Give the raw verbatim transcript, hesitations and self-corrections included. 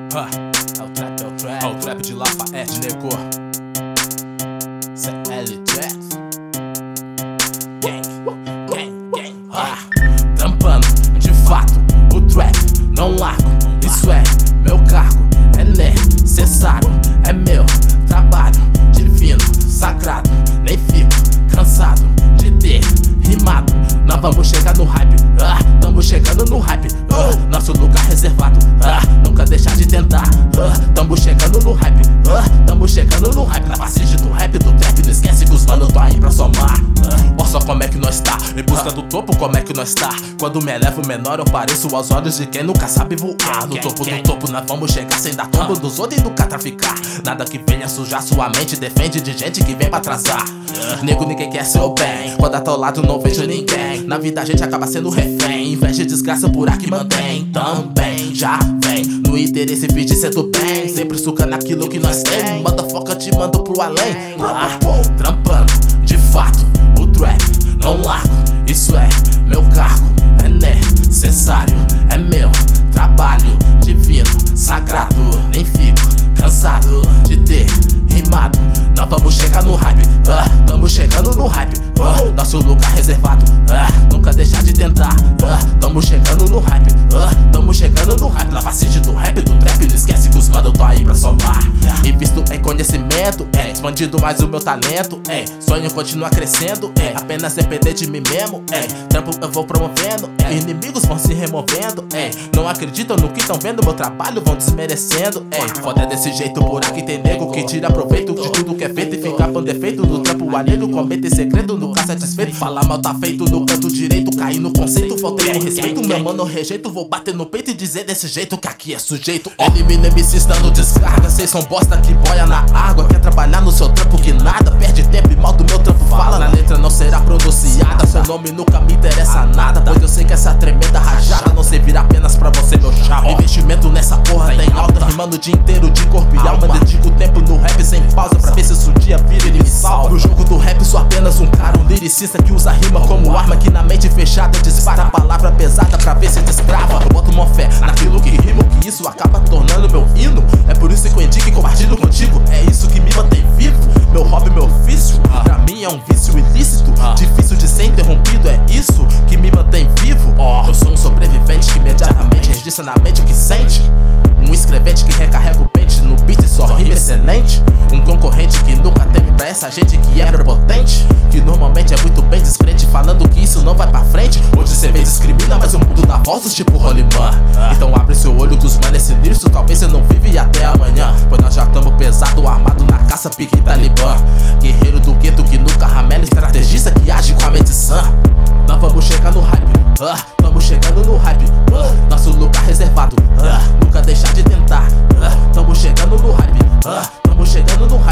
Ha, é o trap, é o trap, é o trap de Lafayette, nego. C L Jackson. Gang, gang, gang. Ha, trampando, de fato, o trap, não largo. Isso é meu cargo, é necessário, é meu trabalho divino, sagrado. Nem fico cansado de ter rimado. Nós vamos chegar no hype, ah, tamo chegando no hype, ah, nosso lugar reservado, ah, nunca deixar de tentar, ah, tamo chegando no hype, ah, tamo chegando no hype. Na facete do rap, do trap, não esquece que os mano tô aí pra somar, ah, olha só como é que nós tá, em busca do topo como é que nós tá. Quando me elevo menor eu pareço aos olhos de quem nunca sabe voar. No topo do topo nós vamos chegar sem dar tombo dos outros e nunca traficar. Nada que venha sujar sua mente, defende de gente que vem pra atrasar. Nego, ninguém quer seu bem, quando a teu lado não vejo ninguém. Na vida a gente acaba sendo refém, inveja e desgraça por aqui mantém. Também já vem no interesse fingir ser do bem, sempre sugando aquilo que nós tem. Motherfucker, te mando pro além. Ah, trampando, de fato, o trap não largo. Isso é meu cargo, é necessário, é meu trabalho divino, sagrado. Nem fico cansado de ter rimado. Nós vamos chegar no hype, ah, tamo chegando no hype, ah, nosso lugar reservado, ah, nunca deixar de tentar, ah, tamo chegando no hype, ah, tamo chegando no hype. Na facete do rap, do trap, não esquece que os mano eu tô aí pra somar. Invisto em conhecimento, é, expandindo mais o meu talento, é, sonho continuar crescendo, é, apenas depender de mim mesmo, é, trampo eu vou promovendo, é, inimigos vão se removendo, é, não acreditam no que tão vendo, meu trabalho vão desmerecendo, é, foda é desse jeito, por aqui tem nego que tira proveito de tudo que é feito e fica com defeito no trampo alheio, comete segredo, nunca satisfeito. Falar mal tá feito no canto direito, cair no conceito, faltei com respeito. Meu mano, rejeito, vou bater no peito e dizer desse jeito que aqui é sujeito. Elimina M Cs dando descarga, cês são bosta que boia na água. Quer trabalhar no seu trampo que nada, perde tempo e mal do meu trampo fala. Na letra não será pronunciada, seu nome nunca me interessa nada, pois eu sei que essa tremenda rajada não servirá apenas pra você, meu chapa. Investimento nessa porra tem alta, rimando o dia inteiro de corpo e alma. Dedico tempo no rap sem pausa pra ver se isso um dia vira e me salva. No jogo do rap sou apenas um cara, um lyricista que usa rima como arma, que na mente fechada dispara a palavra pesada pra ver se destrava. Eu boto uma fé naquilo que rimo, que isso acaba tornando meu hino. É por isso que eu indico e compartilho contigo, é isso que me mantém vivo. Meu hobby, meu ofício, pra mim é um vício ilícito, difícil de ser interrompido, é isso que me mantém vivo. Eu sou um sobrevivente que imediatamente registra na mente o que sente, um escrevente que recarrega o pente no beat e só rima excelente. Um concorrente que nunca teve pra essa gente que é prepotente, que normalmente é muito bem descrente, falando que isso não vai pra frente. Hoje cê vem discrimina, mas o mundo dá voltas tipo rolimã. Então abre seu olho que os mano é sinistro, talvez cê não vive até amanhã, pois nós já tamo pesado, armado na caça, pique talibã. Guerreiro do gueto que nunca ramela, estrategista que age com a mente sã. Nós vamos chegar no hype, ah, tamo chegando no hype, ah, nosso lugar reservado, ah, nunca deixar de tentar, ah, tamo chegando no hype, ah, tamo chegando no hype.